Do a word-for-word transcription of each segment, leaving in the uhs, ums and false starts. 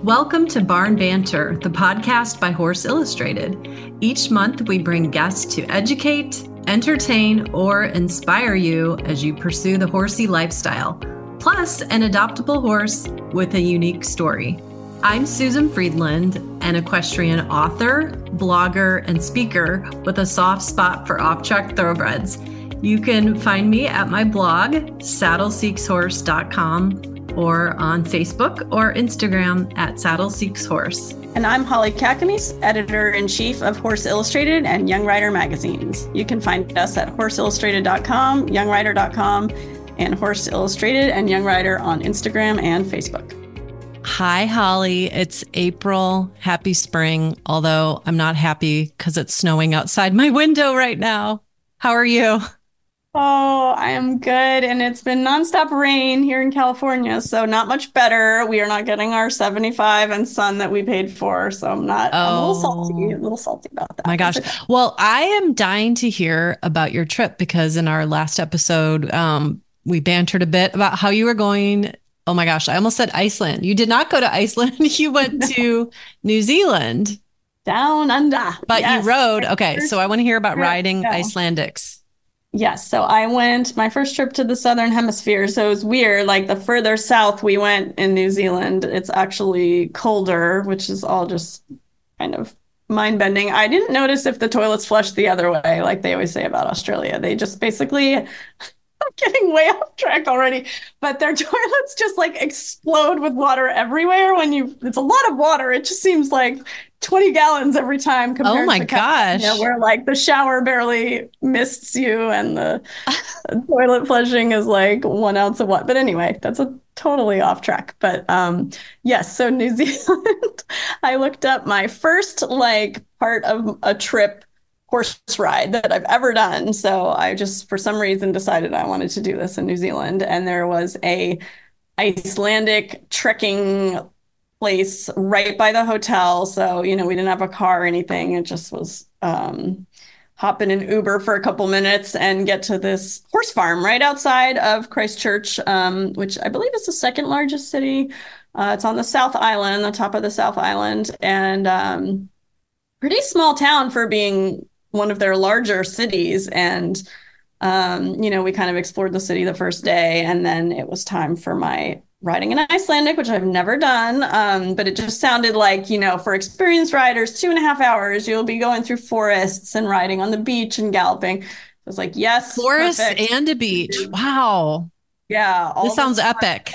Welcome to Barn Banter, the podcast by Horse Illustrated. Each month, we bring guests to educate, entertain, or inspire you as you pursue the horsey lifestyle, plus an adoptable horse with a unique story. I'm Susan Friedland, an equestrian author, blogger, and speaker with a soft spot for off-track thoroughbreds. You can find me at my blog, saddle seeks horse dot com, or on Facebook or Instagram at Saddle Seeks Horse. And I'm Holly Kakamis, editor-in-chief of Horse Illustrated and Young Rider magazines. You can find us at horse illustrated dot com, young rider dot com, and Horse Illustrated and Young Rider on Instagram and Facebook. Hi, Holly. It's April. Happy spring, although I'm not happy because it's snowing outside my window right now. How are you? Oh, I am good. And it's been nonstop rain here in California, so not much better. We are not getting our seventy-five and sun that we paid for. So I'm not, oh, I'm a little salty, a little salty about that. My gosh. Well, I am dying to hear about your trip because in our last episode, um, we bantered a bit about how you were going. Oh my gosh, I almost said Iceland. You did not go to Iceland. You went to New Zealand. Down under. But yes. You rode. Okay, so I want to hear about riding yeah. Icelandics. Yes. So I went my first trip to the Southern Hemisphere. So it was weird. Like the further south we went in New Zealand, it's actually colder, which is all just kind of mind bending. I didn't notice if the toilets flushed the other way, like they always say about Australia. They just basically, I'm getting way off track already, but their toilets just like explode with water everywhere. When you, it's a lot of water. It just seems like twenty gallons every time compared oh my to gosh California, where like the shower barely mists you and the toilet flushing is like one ounce of water. But anyway, that's a totally off track. But um yes, so New Zealand, I looked up my first like part of a trip horse ride that I've ever done. So I just for some reason decided I wanted to do this in New Zealand, and there was a Icelandic trekking place right by the hotel. So, you know, we didn't have a car or anything. It just was um, hop in an Uber for a couple minutes and get to this horse farm right outside of Christchurch, um, which I believe is the second largest city. Uh, it's on the South Island, the top of the South Island, and um, pretty small town for being one of their larger cities. And, um, you know, we kind of explored the city the first day, and then it was time for my riding an Icelandic, which I've never done. Um, but it just sounded like, you know, for experienced riders, two and a half hours, you'll be going through forests and riding on the beach and galloping. I was like, yes. Forests and a beach. Wow. Yeah. This sounds epic.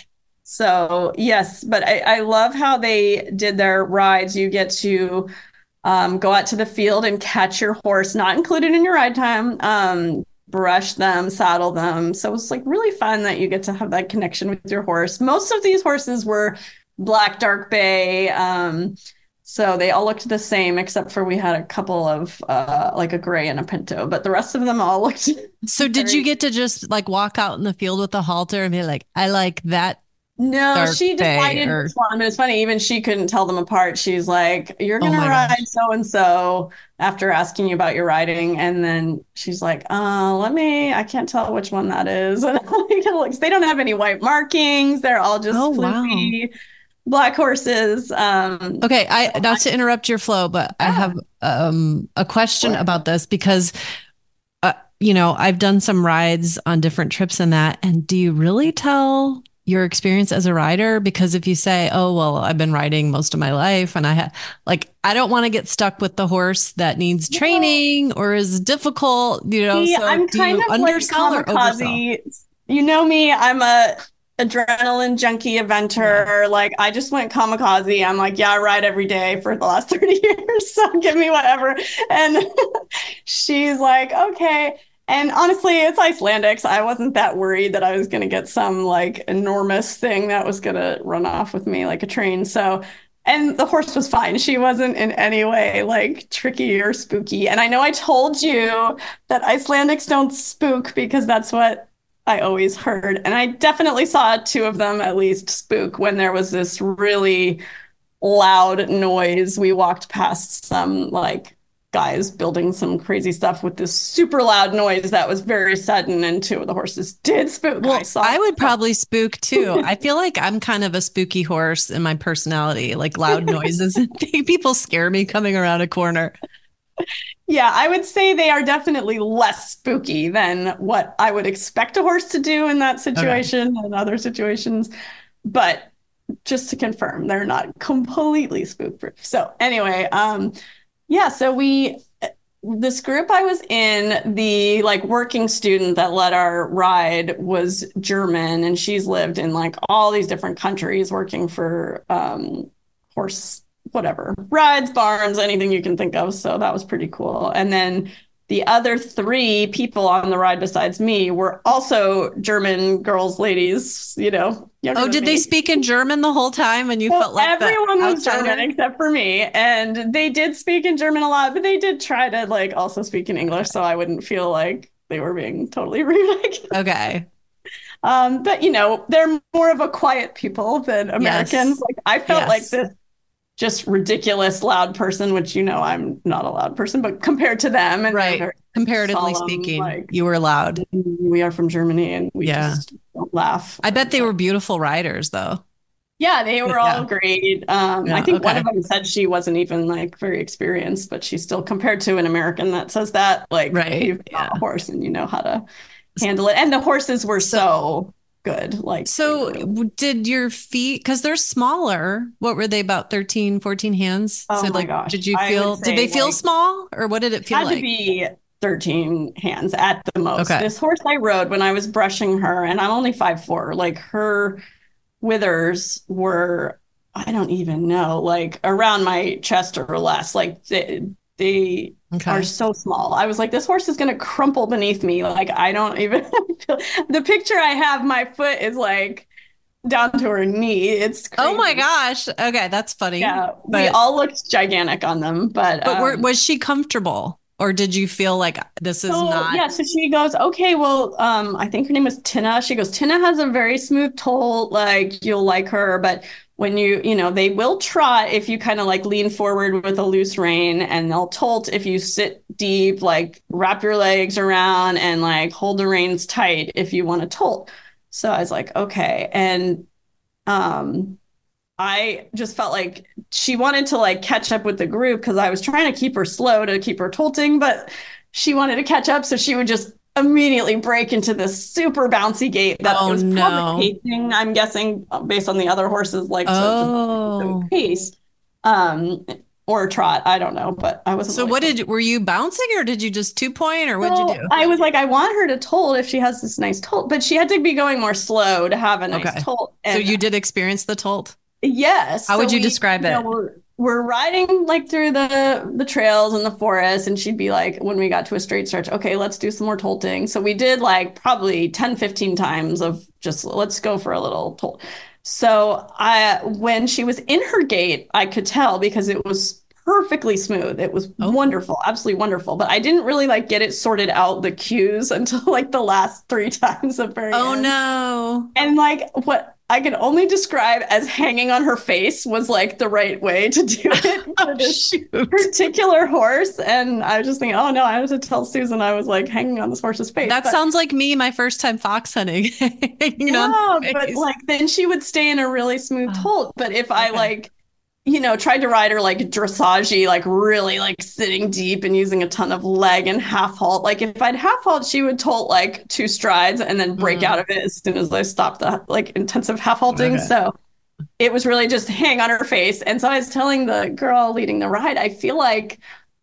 So yes, but I, I love how they did their rides. You get to um, go out to the field and catch your horse, not included in your ride time. Um, brush them, saddle them. So it's like really fun that you get to have that connection with your horse. Most of these horses were black dark bay. Um, so they all looked the same, except for we had a couple of uh, like a gray and a pinto, but the rest of them all looked. So did you get to just like walk out in the field with a halter and be like, I like that? No, she decided or... which one, but it's funny, even she couldn't tell them apart. She's like, you're going to oh ride so-and-so after asking you about your riding. And then she's like, uh, let me, I can't tell which one that is. And they don't have any white markings. They're all just oh, floofy wow. black horses. Um, okay. I, not to interrupt your flow, but yeah. I have um, a question what? about this because uh, you know, I've done some rides on different trips and that, and do you really tell your experience as a rider? Because if you say, oh, well, I've been riding most of my life and I had like, I don't want to get stuck with the horse that needs training or is difficult, you know, See, so I'm do kind you of undersell like or oversell? You know me, I'm a adrenaline junkie eventer. Yeah. Like I just went kamikaze. I'm like, yeah, I ride every day for the last thirty years. So give me whatever. And she's like, okay. And honestly, it's Icelandics. I wasn't that worried that I was going to get some like enormous thing that was going to run off with me like a train. So, and the horse was fine. She wasn't in any way like tricky or spooky. And I know I told you that Icelandics don't spook because that's what I always heard. And I definitely saw two of them at least spook when there was this really loud noise. We walked past some like guys building some crazy stuff with this super loud noise that was very sudden, and two of the horses did spook. Well, I saw I would that. probably spook too. I feel like I'm kind of a spooky horse in my personality, like loud noises. People scare me coming around a corner. Yeah, I would say they are definitely less spooky than what I would expect a horse to do in that situation okay. and other situations. But just to confirm, they're not completely spook-proof. So anyway, um, yeah, so we, this group I was in, the like working student that led our ride was German, and she's lived in like all these different countries working for um, horse whatever, rides, barns, anything you can think of. So that was pretty cool. And then the other three people on the ride besides me were also German girls, ladies, you know. Oh, did me. They speak in German the whole time and you well, felt like everyone was German except for me. And they did speak in German a lot, but they did try to like also speak in English so I wouldn't feel like they were being totally rude. Okay. Um, but you know, they're more of a quiet people than Americans. Yes. Like I felt yes. like this just ridiculous loud person, which, you know, I'm not a loud person, but compared to them and right. comparatively solemn, speaking, like, you were loud. We are from Germany and we yeah. just don't laugh. I bet they were beautiful riders though. Yeah, they were yeah. all great. Um, yeah, I think okay. one of them said she wasn't even like very experienced, but she's still compared to an American that says that, like right. you've got yeah. a horse and you know how to handle it. And the horses were so, so good. Like, so did your feet, because they're smaller, what were they, about thirteen, fourteen hands? Oh so my like, gosh. Did you feel, did they feel like, small or what did it feel had like? To be thirteen hands at the most. Okay. This horse I rode when I was brushing her, and I'm only five foot four, like her withers were, I don't even know, like around my chest or less. Like they, they okay. are so small. I was like, this horse is going to crumple beneath me. Like, I don't even feel the picture I have, my foot is like down to her knee. It's crazy. Oh my gosh. Okay. That's funny. Yeah. But, we all looked gigantic on them, but, but um, were, was she comfortable or did you feel like this is so, not? Yeah. So she goes, okay, well, um, I think her name was Tina. She goes, Tina has a very smooth toll. Like you'll like her, but when you, you know, they will trot if you kind of like lean forward with a loose rein, and they'll tolt if you sit deep, like wrap your legs around and like hold the reins tight if you want to tolt. So I was like, okay. And um, I just felt like she wanted to like catch up with the group because I was trying to keep her slow to keep her tolting, but she wanted to catch up. So she would just immediately break into this super bouncy gait that oh, was no. probably pacing, I'm guessing, based on the other horses, like oh. to pace um, or trot. I don't know, but I wasn't. So really what sure. did, were you bouncing or did you just two point or what did so you do? I was like, I want her to tolt if she has this nice tolt, but she had to be going more slow to have a nice okay. tolt. And so you did experience the tolt? Yes. How so would you we, describe you it? know, we're, we're riding like through the the trails and the forest, and she'd be like, when we got to a straight stretch, okay, let's do some more tolting. So we did like probably ten, fifteen times of just let's go for a little tolt. So I, when she was in her gait, I could tell because it was perfectly smooth. It was oh. wonderful, absolutely wonderful. But I didn't really like get it sorted out, the cues, until like the last three times of very Oh end. no. And like what I can only describe as hanging on her face was like the right way to do it for this oh, particular horse. And I was just thinking, oh no, I have to tell Susan I was like hanging on this horse's face. That but, sounds like me, my first time fox hunting. hanging yeah, on but like then she would stay in a really smooth oh, tolt. But if okay. I like, you know, tried to ride her like dressage, like really like sitting deep and using a ton of leg and half halt. Like if I'd half halt, she would tolt like two strides and then break mm. out of it as soon as I stopped the like intensive half halting. Okay. So it was really just hang on her face. And so I was telling the girl leading the ride, I feel like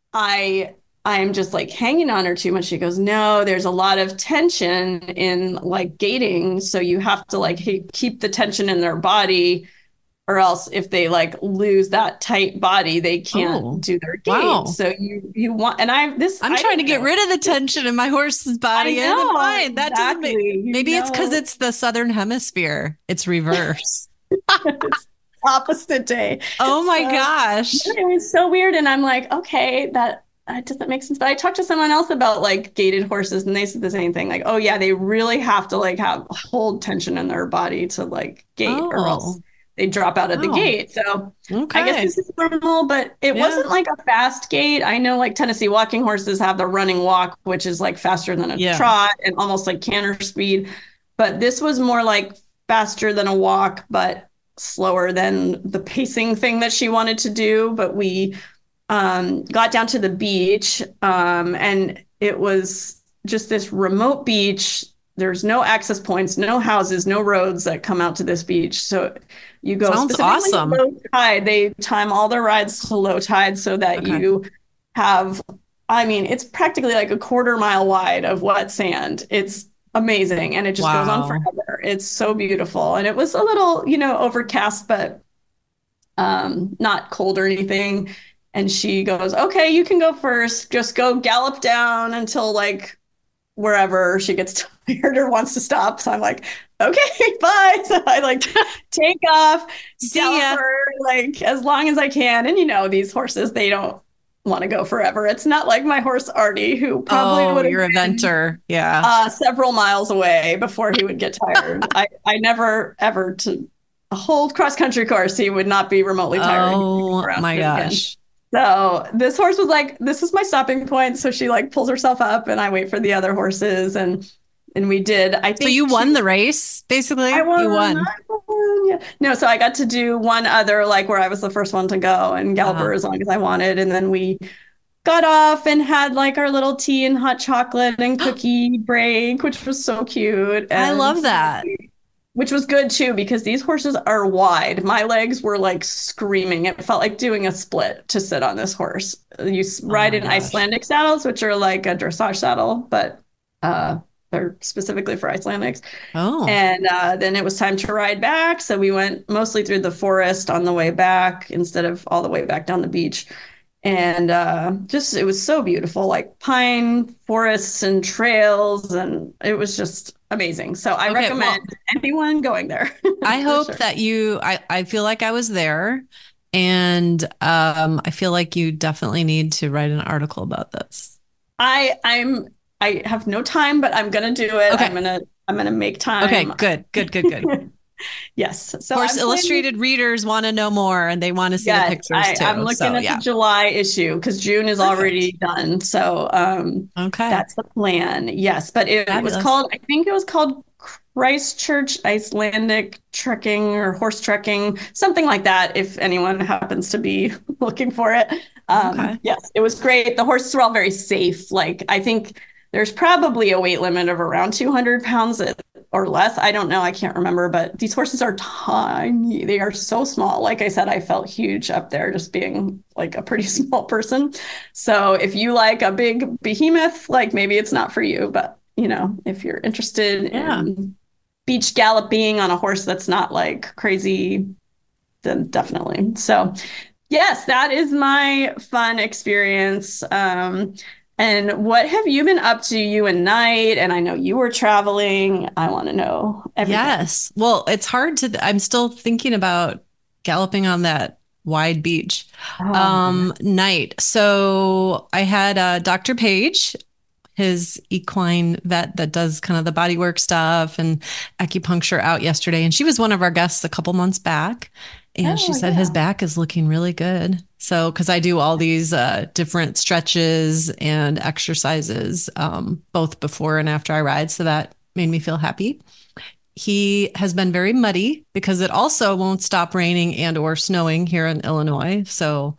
I I'm just like hanging on her too much. She goes, no, there's a lot of tension in like gaiting. So you have to like keep the tension in their body, or else if they like lose that tight body, they can't oh, do their gait. Wow. So you you want, and I this I'm I trying to get rid of the tension in my horse's body. I know, and mind. That exactly. doesn't make, maybe you it's because know. it's the southern hemisphere. It's reverse. It's opposite day. Oh my so, gosh. It was so weird. And I'm like, okay, that that doesn't make sense. But I talked to someone else about like gaited horses, and they said the same thing. Like, oh yeah, they really have to like have hold tension in their body to like gait, oh. or else they drop out of the Oh, gate. So I guess okay. this is normal, but it Yeah. wasn't like a fast gait. I know like Tennessee walking horses have the running walk, which is like faster than a Yeah. trot and almost like canter speed. But this was more like faster than a walk, but slower than the pacing thing that she wanted to do. But we um, got down to the beach, um, and it was just this remote beach. There's no access points, no houses, no roads that come out to this beach. So you go Sounds specifically awesome. low tide. They time all their rides to low tide so that Okay. you have, I mean, it's practically like a quarter mile wide of wet sand. It's amazing. And it just goes on Wow. forever. It's so beautiful. And it was a little, you know, overcast, but um, not cold or anything. And she goes, okay, you can go first. Just go gallop down until like wherever she gets tired or wants to stop. So I'm like, okay, bye. So I like take off, See gallop ya. her like as long as I can. And you know, these horses, they don't want to go forever. It's not like my horse Artie, who probably Oh, would have you're a been venter. Yeah. uh, several miles away before he would get tired. I, I never ever to a whole cross country course, he would not be remotely tired. He'd be Oh around my it again. gosh. So this horse was like, this is my stopping point. So she like pulls herself up and I wait for the other horses and and we did, I So you think won two, the race, I basically? You won, won. I won. Yeah. No, so I got to do one other like where I was the first one to go and gallop Uh-huh. her as long as I wanted. And then we got off and had like our little tea and hot chocolate and cookie break, which was so cute. I And love that. which was good too because these horses are wide. My legs were like screaming. It felt like doing a split to sit on this horse. You Oh ride my in gosh. Icelandic saddles, which are like a dressage saddle, but uh, they're specifically for Icelandics. Oh, And uh, then it was time to ride back. So we went mostly through the forest on the way back instead of all the way back down the beach. And uh, just, it was so beautiful, like pine forests and trails. And it was just amazing. So I okay. recommend Well, anyone going there I for hope sure. that you, I, I feel like I was there and um, I feel like you definitely need to write an article about this. I, I'm, I have no time, but I'm going to do it. I'm Okay. going to, I'm going to make Okay. time. Good, good, good, good. Yes. So Horse I'm planning. Illustrated readers want to know more and they want to see the Yes, pictures I, I'm too. looking So, at the yeah. July issue because June is already Perfect. done. So um, Okay. that's the plan. Yes, but it was Fabulous. called, I think it was called Christchurch Icelandic Trekking or Horse Trekking, something like that, if anyone happens to be looking for it. Um, Okay. yes, it was great. The horses were all very safe. Like, I think there's probably a weight limit of around two hundred pounds or less. I don't know. I can't remember, but these horses are tiny. They are so small. Like I said, I felt huge up there just being like a pretty small person. So if you like a big behemoth, like maybe it's not for you, but you know, if you're interested Yeah. in beach galloping on a horse that's not like crazy, then definitely. So yes, that is my fun experience. Um, and what have you been up to, you and Knight? And I know you were traveling. I want to know everything. Yes. Well, it's hard to, I'm still thinking about galloping on that wide beach Oh, yeah. um, night. So I had uh, doctor Page, his equine vet that does kind of the bodywork stuff and acupuncture out yesterday. And she was one of our guests a couple months back. And she Oh, said his yeah. back is looking really good. So, because I do all these uh, different stretches and exercises, um, both before and after I ride. So that made me feel happy. He has been very muddy because it also won't stop raining and or snowing here in Illinois. So,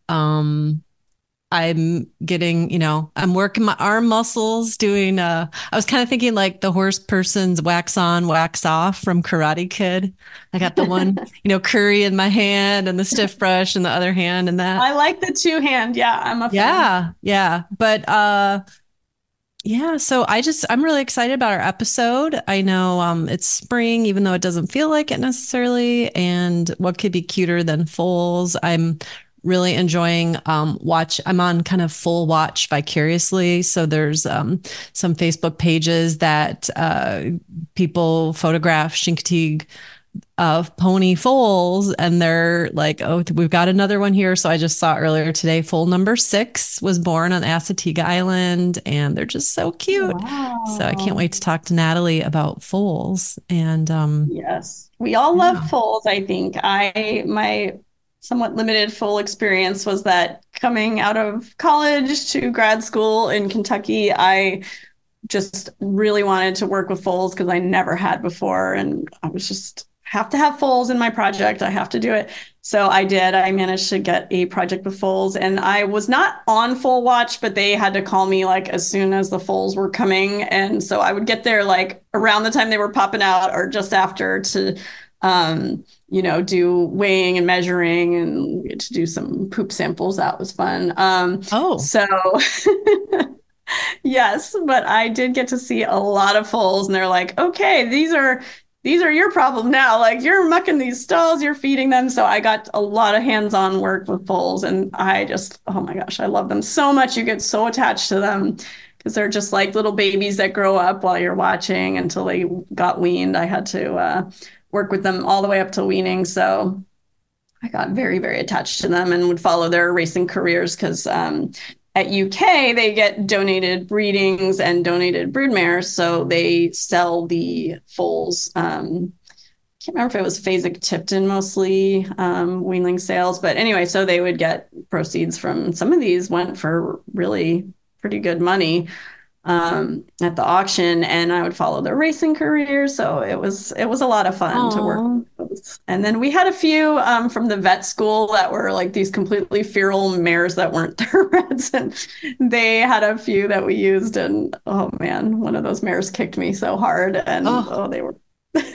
um, I'm getting, you know, I'm working my arm muscles doing, uh, I was kind of thinking like the horse person's wax on, wax off from Karate Kid. I got the one, you know, curry in my hand and the stiff brush in the other hand and that. I like the two hand. Yeah, I'm a fan. Yeah. Yeah. But, uh, yeah, so I just I'm really excited about our episode. I know um it's spring, even though it doesn't feel like it necessarily. And what could be cuter than foals? I'm really enjoying um watch. I'm on kind of full watch vicariously. So there's um some Facebook pages that uh people photograph Chincoteague of pony foals, and they're like, oh, we've got another one here. So I just saw earlier today, foal number six was born on Assateague Island, and they're just so cute. Wow. So I can't wait to talk to Natalie about foals. And um, yes, we all yeah. love foals. I think I my somewhat limited foal experience was that coming out of college to grad school in Kentucky, I just really wanted to work with foals because I never had before, and I was just have to have foals in my project. I have to do it. So I did. I managed to get a project with foals, and I was not on foal watch, but they had to call me like as soon as the foals were coming. And so I would get there like around the time they were popping out or just after to, um, you know, do weighing and measuring and to do some poop samples. That was fun. Um, oh, so yes, but I did get to see a lot of foals, and they're like, okay, these are these are your problem now. Like you're mucking these stalls, you're feeding them. So I got a lot of hands-on work with foals, and I just, oh my gosh, I love them so much. You get so attached to them because they're just like little babies that grow up while you're watching until they got weaned. I had to uh, work with them all the way up to weaning. So I got very, very attached to them and would follow their racing careers because um, at U K, they get donated breedings and donated broodmares. So they sell the foals. Um, I can't remember if it was Phasic Tipton mostly, um, weanling sales. But anyway, so they would get proceeds from some of these went for really pretty good money um, at the auction, and I would follow their racing career. So it was it was a lot of fun Aww. to work with those. And then we had a few um, from the vet school that were like these completely feral mares that weren't thoroughbreds, and they had a few that we used. And oh man, one of those mares kicked me so hard, and oh, oh they were.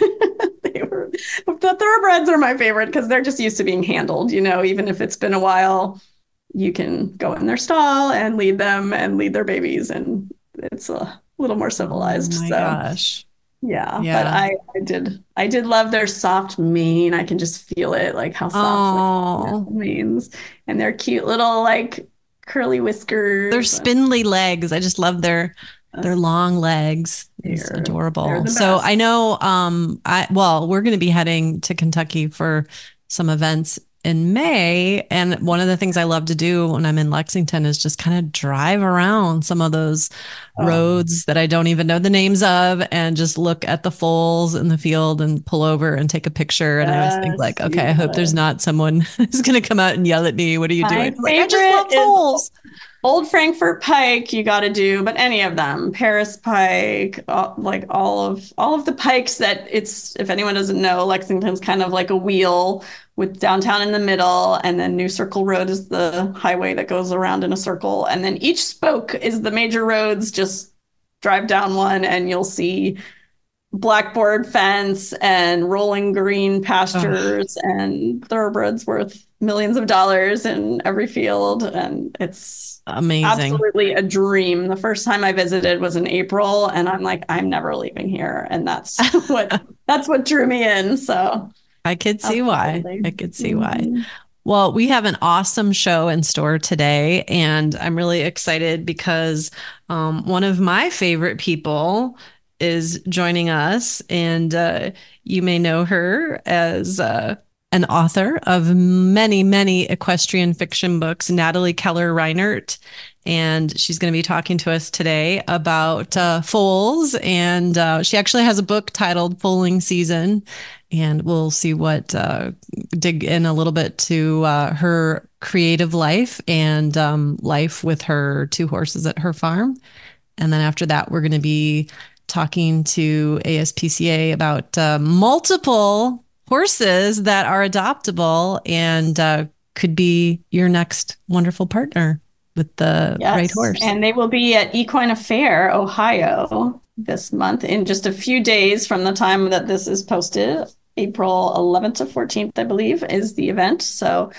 they were the thoroughbreds are my favorite because they're just used to being handled. You know, even if it's been a while, you can go in their stall and lead them and lead their babies, and it's a little more civilized. Oh my so gosh. yeah, yeah. but I, I did I did love their soft mane. I can just feel it, like how soft like, manes, and their cute little like curly whiskers. Their spindly legs. I just love their their long legs. It's They're, adorable. they're So I know um I well, we're going to be heading to Kentucky for some events in May. And one of the things I love to do when I'm in Lexington is just kind of drive around some of those oh. roads that I don't even know the names of and just look at the foals in the field and pull over and take a picture. And yes, I always think like, okay, I hope there's not someone who's going to come out and yell at me. What are you My doing? Like, I just love foals. Old Frankfurt pike, you got to do, but any of them, Paris pike, all, like all of all of the pikes that it's, if anyone doesn't know, Lexington's kind of like a wheel with downtown in the middle, and then New Circle Road is the highway that goes around in a circle, and then each spoke is the major roads. Just drive down one and you'll see blackboard fence and rolling green pastures oh. and thoroughbreds worth millions of dollars in every field, and it's amazing, absolutely a dream. The first time I visited was in April, and I'm like, I'm never leaving here, and that's what that's what drew me in. So I could see absolutely. why. I could see mm-hmm. why. Well, we have an awesome show in store today, and I'm really excited because um, one of my favorite people is joining us, and uh, you may know her as uh, an author of many, many equestrian fiction books, Natalie Keller Reinert. And she's going to be talking to us today about uh, foals. And uh, she actually has a book titled Foaling Season. And we'll see what, uh, dig in a little bit to uh, her creative life and um, life with her two horses at her farm. And then after that, we're going to be talking to A S P C A about uh, multiple horses that are adoptable and uh, could be your next wonderful partner with the yes, right horse. And they will be at Equine Affair, Ohio this month in just a few days from the time that this is posted. April eleventh to fourteenth, I believe, is the event. So,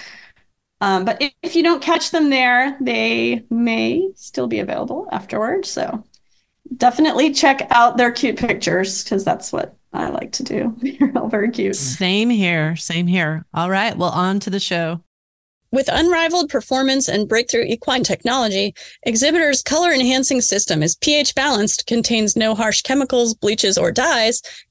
um, but if, if you don't catch them there, they may still be available afterwards. So definitely check out their cute pictures because that's what I like to do. They're all very cute. Same here. Same here. All right. Well, on to the show. With unrivaled performance and breakthrough equine technology, Exhibitor's color-enhancing system is pH balanced, contains no harsh chemicals, bleaches, or dyes,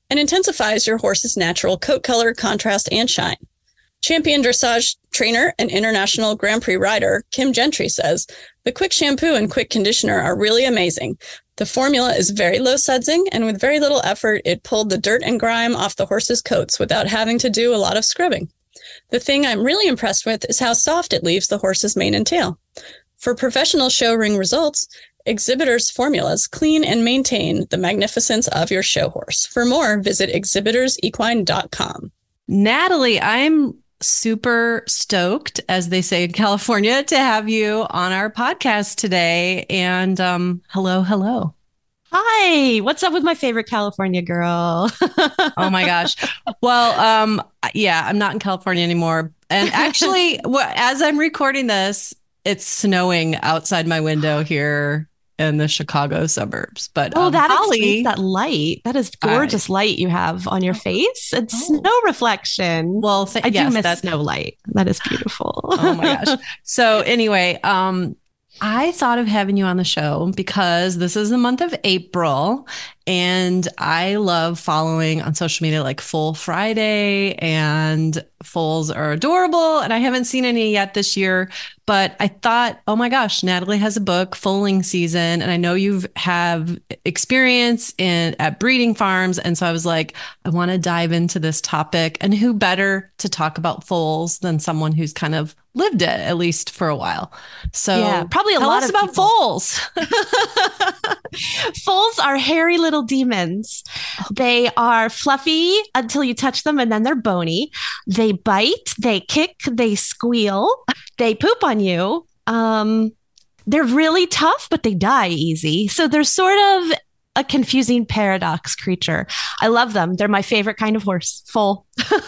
and intensifies your horse's natural coat color, contrast, and shine. Champion dressage trainer and international Grand Prix rider Kim Gentry says, the quick shampoo and quick conditioner are really amazing. The formula is very low sudsing, and with very little effort, it pulled the dirt and grime off the horse's coats without having to do a lot of scrubbing. The thing I'm really impressed with is how soft it leaves the horse's mane and tail. For professional show ring results, Exhibitors formulas clean and maintain the magnificence of your show horse. For more, visit exhibitors equine dot com. Natalie, I'm super stoked, as they say in California, to have you on our podcast today. And um, hello, hello. Hi, what's up with my favorite California girl? Oh my gosh. Well, um, yeah, I'm not in California anymore. And actually, as I'm recording this, it's snowing outside my window here in the Chicago suburbs. But oh, um, that Holly, explains that light. That is gorgeous I, light you have on your face. It's oh. snow reflection. Well, th- I yes, do miss that's... snow light. That is beautiful. Oh my gosh. So anyway, um, I thought of having you on the show because this is the month of April, and I love following on social media like Foal Friday, and foals are adorable. And I haven't seen any yet this year, but I thought, oh my gosh, Natalie has a book, Foaling Season, and I know you have experience in at breeding farms. And so I was like, I want to dive into this topic, and who better to talk about foals than someone who's kind of lived it, at least for a while. So yeah, probably a tell lot us of about people. foals. Foals are hairy little demons. They are fluffy until you touch them, and then they're bony. They bite, they kick, they squeal, they poop on you. Um, they're really tough, but they die easy. So they're sort of a confusing paradox creature. I love them. They're my favorite kind of horse, foal.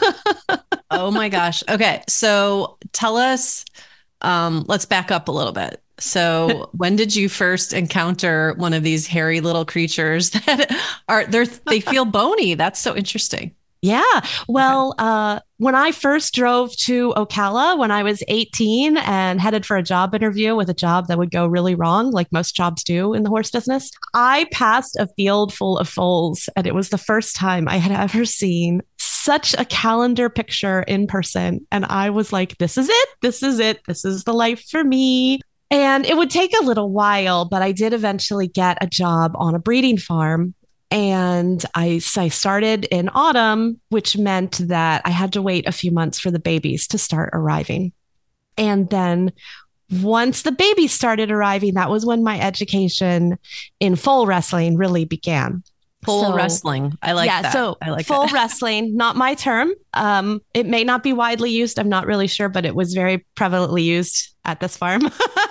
Oh my gosh. Okay. So tell us, um, let's back up a little bit. So when did you first encounter one of these hairy little creatures that are, they're, they feel bony? That's so interesting. Yeah. Well, okay. uh, when I first drove to Ocala when I was eighteen and headed for a job interview with a job that would go really wrong, like most jobs do in the horse business, I passed a field full of foals, and it was the first time I had ever seen such a calendar picture in person. And I was like, this is it. This is it. This is the life for me. And it would take a little while, but I did eventually get a job on a breeding farm. And I, I started in autumn, which meant that I had to wait a few months for the babies to start arriving. And then once the babies started arriving, that was when my education in foal wrestling really began. Foal so, wrestling. I like yeah, that. So I like foal that. wrestling, not my term. Um, it may not be widely used. I'm not really sure, but it was very prevalently used at this farm.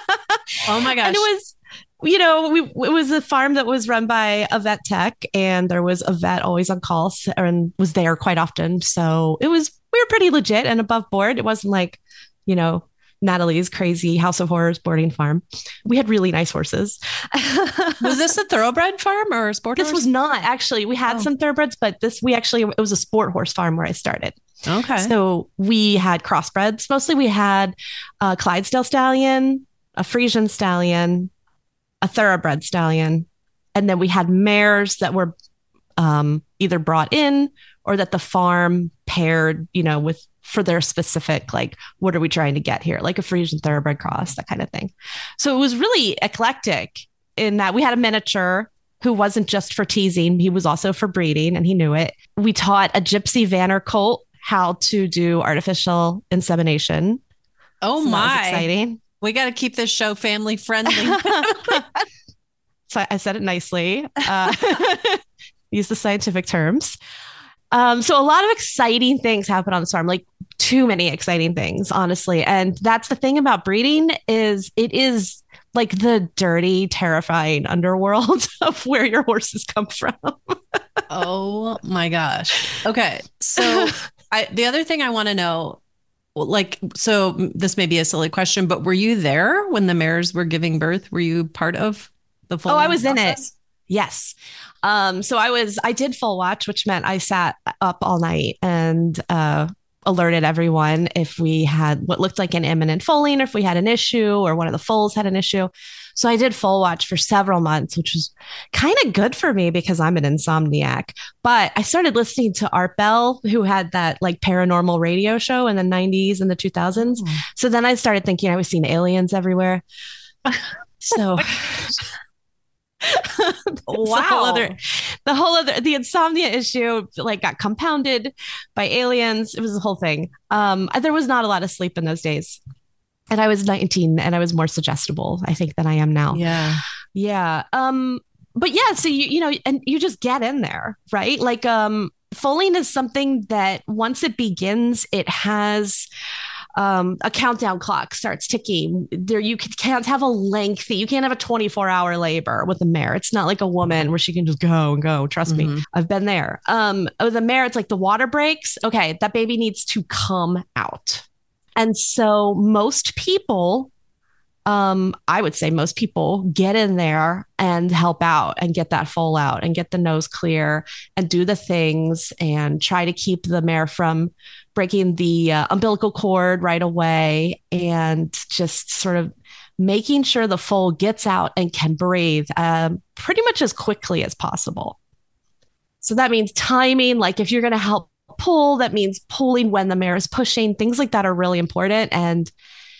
Oh my gosh. And it was, you know, we, it was a farm that was run by a vet tech, and there was a vet always on call and was there quite often. So it was, we were pretty legit and above board. It wasn't like, you know, Natalie's crazy House of Horrors boarding farm. We had really nice horses. Was this a thoroughbred farm or a sport This horse? was not actually. We had oh. some thoroughbreds, but this, we actually, it was a sport horse farm where I started. Okay. So we had crossbreds. Mostly we had a Clydesdale stallion, a Frisian stallion, a thoroughbred stallion. And then we had mares that were um, either brought in or that the farm paired, you know, with for their specific, like, what are we trying to get here? Like a Frisian thoroughbred cross, that kind of thing. So it was really eclectic in that we had a miniature who wasn't just for teasing. He was also for breeding, and he knew it. We taught a Gypsy Vanner colt how to do artificial insemination. Oh so my. That was exciting. We got to keep this show family friendly. So I said it nicely. Uh, use the scientific terms. Um, so a lot of exciting things happen on the farm, like too many exciting things, honestly. And that's the thing about breeding is it is like the dirty, terrifying underworld of where your horses come from. Oh my gosh. Okay. So I, the other thing I want to know, like, so this may be a silly question, but were you there when the mares were giving birth? Were you part of the full? Oh, I was process? in it. Yes. Um, so I was, I did full watch, which meant I sat up all night and uh, alerted everyone if we had what looked like an imminent foaling, or if we had an issue, or one of the foals had an issue. So I did full watch for several months, which was kind of good for me because I'm an insomniac. But I started listening to Art Bell, who had that like paranormal radio show in the nineties and the two thousands. Mm. So then I started thinking I was seeing aliens everywhere. So wow. The whole other, the whole other, the insomnia issue like got compounded by aliens. It was the whole thing. Um, there was not a lot of sleep in those days. And I was nineteen and I was more suggestible, I think, than I am now. Yeah. Yeah. Um, but yeah, so you, you know, and you just get in there, right? Like, um, foaling is something that once it begins, it has um, a countdown clock starts ticking. There, you can't have a lengthy, you can't have a twenty-four hour labor with a mare. It's not like a woman where she can just go and go. Trust mm-hmm. me, I've been there. Um, with a mare, it's like the water breaks. Okay, that baby needs to come out. And so most people, um, I would say most people get in there and help out and get that foal out and get the nose clear and do the things and try to keep the mare from breaking the uh, umbilical cord right away and just sort of making sure the foal gets out and can breathe um, pretty much as quickly as possible. So that means timing, like if you're going to help pull, that means pulling when the mare is pushing. Things like that are really important. And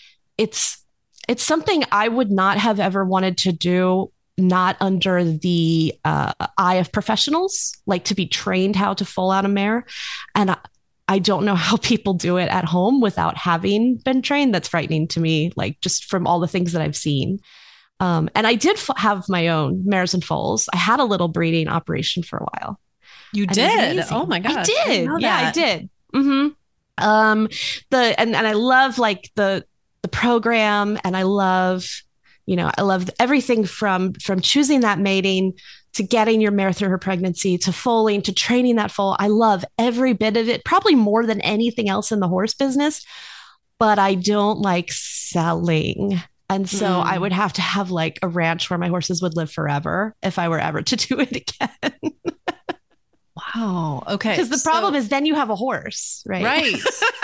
it's it's something I would not have ever wanted to do, not under the uh, eye of professionals, like to be trained how to foal out a mare. And I, I don't know how people do it at home without having been trained. That's frightening to me, like just from all the things that I've seen. Um, and I did f- have my own mares and foals. I had a little breeding operation for a while. You and did? Oh my gosh. I did. I yeah, I did. Mm-hmm. Um, the, and, and I love like the, the program, and I love, you know, I love everything from, from choosing that mating to getting your mare through her pregnancy, to foaling, to training that foal. I love every bit of it, probably more than anything else in the horse business, but I don't like selling. And so mm. I would have to have like a ranch where my horses would live forever if I were ever to do it again. Wow. Okay. Because the so, problem is then you have a horse, right? Right.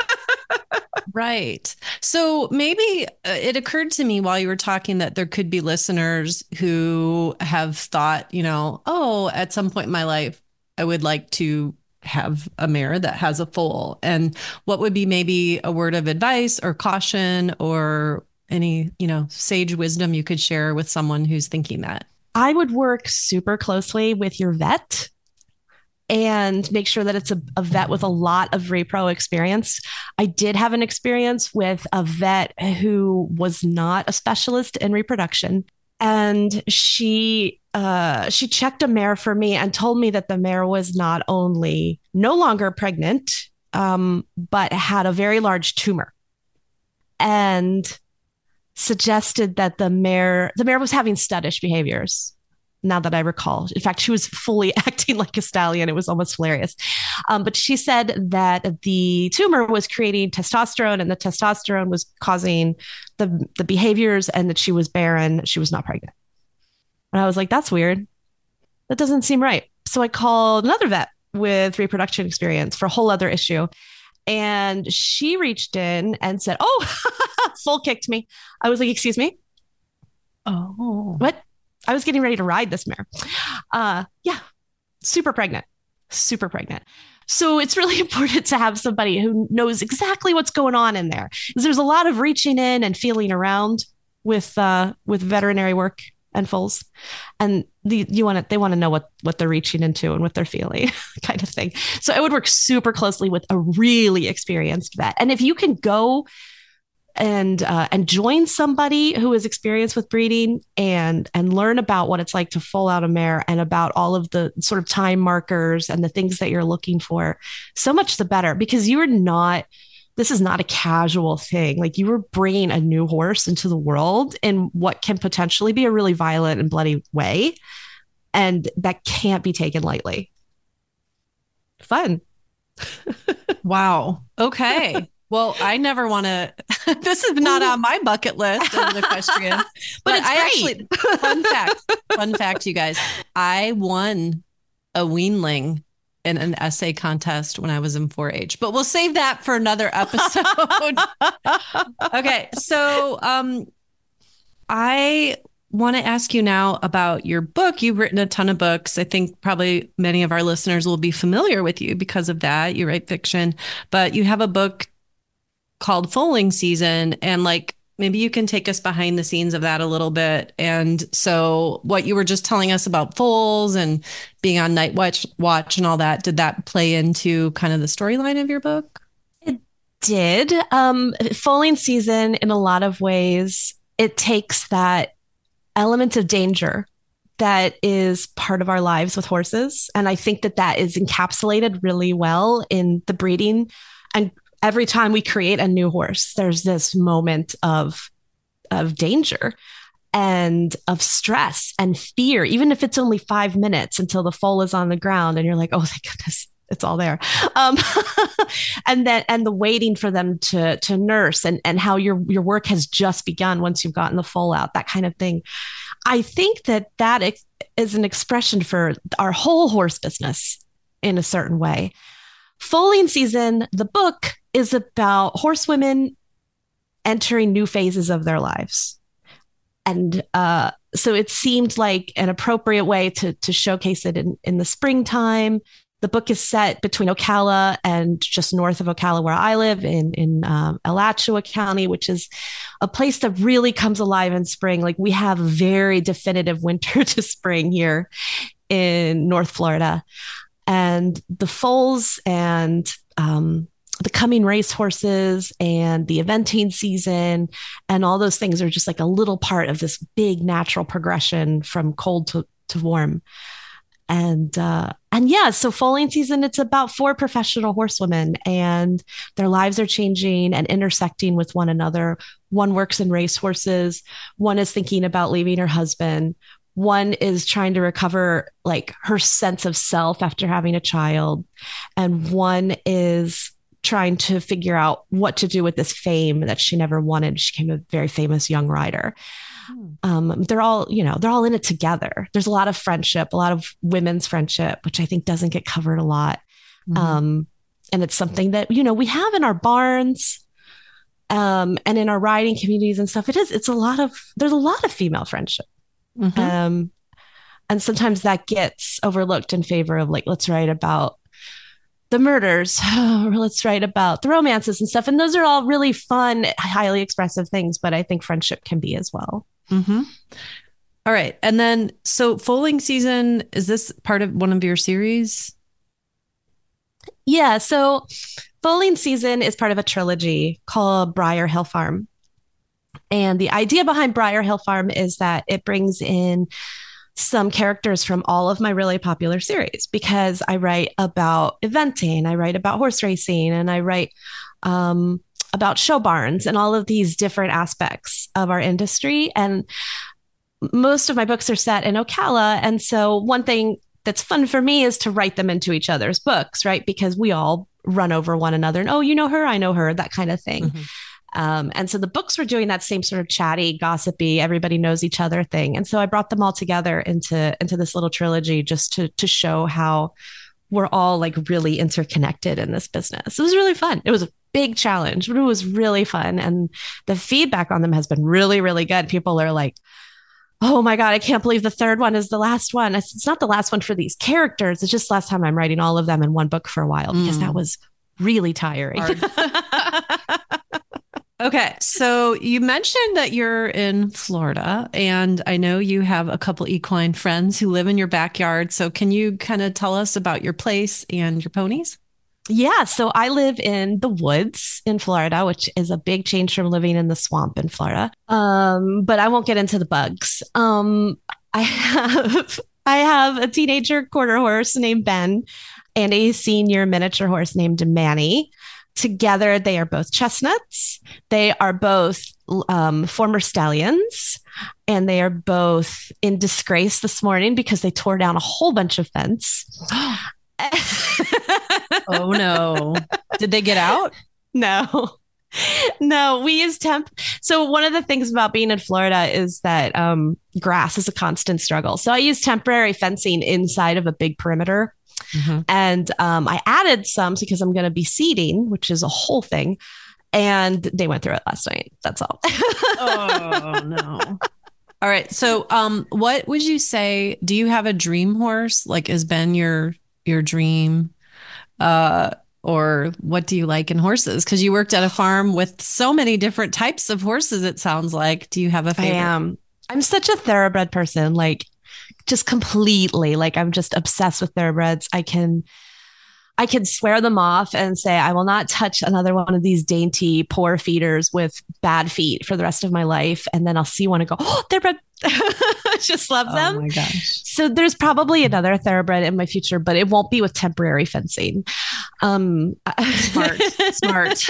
Right. So maybe uh, it occurred to me while you were talking that there could be listeners who have thought, you know, oh, at some point in my life, I would like to have a mare that has a foal. And what would be maybe a word of advice or caution or any, you know, sage wisdom you could share with someone who's thinking that? I would work super closely with your vet and make sure that it's a, a vet with a lot of repro experience. I did have an experience with a vet who was not a specialist in reproduction. And she uh, she checked a mare for me and told me that the mare was not only no longer pregnant, um, but had a very large tumor. And suggested that the mare, the mare was having studdish behaviors. Now that I recall. In fact, she was fully acting like a stallion. It was almost hilarious. Um, but she said that the tumor was creating testosterone, and the testosterone was causing the, the behaviors, and that she was barren. She was not pregnant. And I was like, that's weird. That doesn't seem right. So I called another vet with reproduction experience for a whole other issue. And she reached in and said, oh, full kicked me. I was like, excuse me? Oh. What? I was getting ready to ride this mare. Uh, yeah, super pregnant, super pregnant. So it's really important to have somebody who knows exactly what's going on in there. There's a lot of reaching in and feeling around with uh, with veterinary work and foals, and the, you want to they want to know what what they're reaching into and what they're feeling, kind of thing. So I would work super closely with a really experienced vet, and if you can go and uh, and join somebody who is experienced with breeding and and learn about what it's like to foal out a mare and about all of the sort of time markers and the things that you're looking for, so much the better, because you are not, this is not a casual thing. Like, you are bringing a new horse into the world in what can potentially be a really violent and bloody way. And that can't be taken lightly. Fun. Wow. Okay. Well, I never want to, this is not on my bucket list as an equestrian, but, but it's I great. actually, fun fact, fun fact, you guys, I won a weanling in an essay contest when I was in four H, but we'll save that for another episode. Okay. So, um, I want to ask you now about your book. You've written a ton of books. I think probably many of our listeners will be familiar with you because of that. You write fiction, but you have a book called Foaling Season. And like, maybe you can take us behind the scenes of that a little bit. And so what you were just telling us about foals and being on night watch, watch and all that, did that play into kind of the storyline of your book? It did. Um, Foaling Season, in a lot of ways, it takes that element of danger that is part of our lives with horses. And I think that that is encapsulated really well in the breeding. And every time we create a new horse, there's this moment of, of danger and of stress and fear, even if it's only five minutes until the foal is on the ground and you're like, oh, thank goodness, it's all there. Um, and then, and the waiting for them to, to nurse and, and how your, your work has just begun once you've gotten the foal out, that kind of thing. I think that that ex- is an expression for our whole horse business in a certain way. Foaling Season, the book, is about horsewomen entering new phases of their lives. And uh, so it seemed like an appropriate way to, to showcase it in, in the springtime. The book is set between Ocala and just north of Ocala, where I live, in, in um, Alachua County, which is a place that really comes alive in spring. Like, we have a very definitive winter to spring here in North Florida. And the foals and um, the coming race horses and the eventing season and all those things are just like a little part of this big natural progression from cold to, to warm. And, uh, and yeah, so Foaling Season, it's about four professional horsewomen and their lives are changing and intersecting with one another. One works in race horses. One is thinking about leaving her husband. One is trying to recover like her sense of self after having a child. And one is trying to figure out what to do with this fame that she never wanted. She became a very famous young rider. Um, they're all, you know, they're all in it together. There's a lot of friendship, a lot of women's friendship, which I think doesn't get covered a lot. Mm-hmm. Um, and it's something that, you know, we have in our barns um, and in our riding communities and stuff. It is, it's a lot of, there's a lot of female friendship. Mm-hmm. Um, and sometimes that gets overlooked in favor of like, let's write about the murders, or let's write about the romances and stuff. And those are all really fun, highly expressive things, but I think friendship can be as well. Mm-hmm. All right. And then, so Foaling Season, is this part of one of your series? Yeah. So Foaling Season is part of a trilogy called Briar Hill Farm. And the idea behind Briar Hill Farm is that it brings in some characters from all of my really popular series, because I write about eventing, I write about horse racing, and I write um, about show barns and all of these different aspects of our industry. And most of my books are set in Ocala. And so one thing that's fun for me is to write them into each other's books, right? Because we all run over one another and, oh, you know her, I know her, that kind of thing. Mm-hmm. Um, and so the books were doing that same sort of chatty, gossipy, everybody knows each other thing. And so I brought them all together into, into this little trilogy just to, to show how we're all like really interconnected in this business. It was really fun. It was a big challenge, but it was really fun. And the feedback on them has been really, really good. People are like, oh my God, I can't believe the third one is the last one. It's not the last one for these characters. It's just last time I'm writing all of them in one book for a while, because mm. that was really tiring. Okay, so you mentioned that you're in Florida, and I know you have a couple equine friends who live in your backyard. So can you kind of tell us about your place and your ponies? Yeah, so I live in the woods in Florida, which is a big change from living in the swamp in Florida. Um, but I won't get into the bugs. Um, I have I have a teenager quarter horse named Ben and a senior miniature horse named Manny. Together, they are both chestnuts. They are both um, former stallions, and they are both in disgrace this morning because they tore down a whole bunch of fence. Oh, no. Did they get out? No. No, we use temp. So one of the things about being in Florida is that um, grass is a constant struggle. So I use temporary fencing inside of a big perimeter. Mm-hmm. And um, I added some because I'm going to be seeding, which is a whole thing. And they went through it last night. That's all. Oh, no. All right. So, um, what would you say? Do you have a dream horse? Like, has been your your dream? Uh, or what do you like in horses? Because you worked at a farm with so many different types of horses. It sounds like. Do you have a favorite? I am. I'm such a thoroughbred person. Like, just completely. Like, I'm just obsessed with thoroughbreds. I can. I can swear them off and say, I will not touch another one of these dainty, poor feeders with bad feet for the rest of my life. And then I'll see one and go, oh, thoroughbred. Just love them. Oh my gosh. So there's probably another thoroughbred in my future, but it won't be with temporary fencing. Um, smart, smart.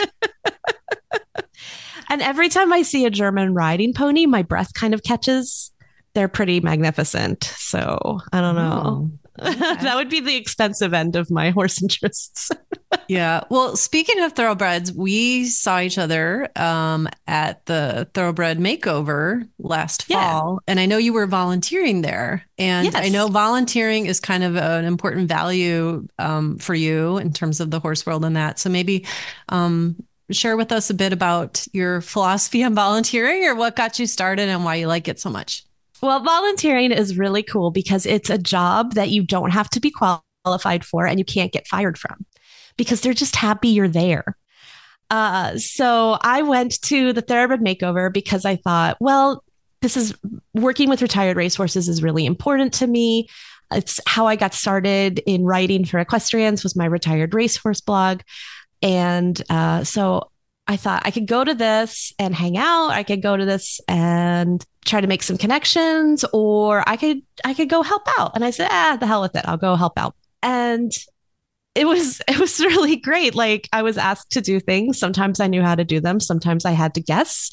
And every time I see a German riding pony, my breath kind of catches. They're pretty magnificent. So I don't know. Oh. Okay. That would be the expensive end of my horse interests. Yeah. Well, speaking of thoroughbreds, we saw each other um, at the Thoroughbred Makeover last yeah. fall. And I know you were volunteering there. And yes. I know volunteering is kind of an important value um, for you in terms of the horse world and that. So maybe um, share with us a bit about your philosophy on volunteering or what got you started and why you like it so much. Well, volunteering is really cool because it's a job that you don't have to be qualified for and you can't get fired from because they're just happy you're there. Uh, so I went to the Thoroughbred Makeover because I thought, well, this is working with retired racehorses is really important to me. It's how I got started in writing for equestrians was my retired racehorse blog. And uh, so I thought I could go to this and hang out. I could go to this and try to make some connections, or I could I could go help out. And I said, ah, the hell with it. I'll go help out. And it was it was really great. Like I was asked to do things. Sometimes I knew how to do them. Sometimes I had to guess.